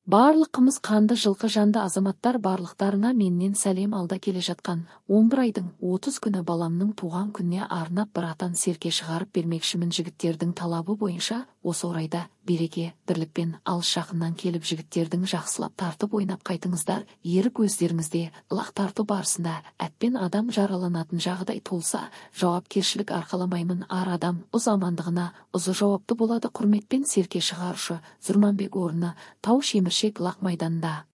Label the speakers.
Speaker 1: Барлықымыз қанды жылқы жанды азаматтар барлықтарына менен сәлем алда келе жатқан 11 айдың 30 күні баламның туған күніне арнап бір атан серке шығарып бермекшімін. Жігіттердің талабы бойынша осы орайда береке, бірлікпен алыс жақыннан келіп жігіттердің жақсылап тартып ойнап қайтыңыздар. Ерік өздеріңізде лақ тарту барысында әтпен адам жараланатын жағдай туылса, жауапкершілік арқаламаймын. Ар адам ұз амандығына ұзы жауапты болады. Құрметпен серке шығарушы Зұрманбек орны, Тау Шеміршек Лақ майданында.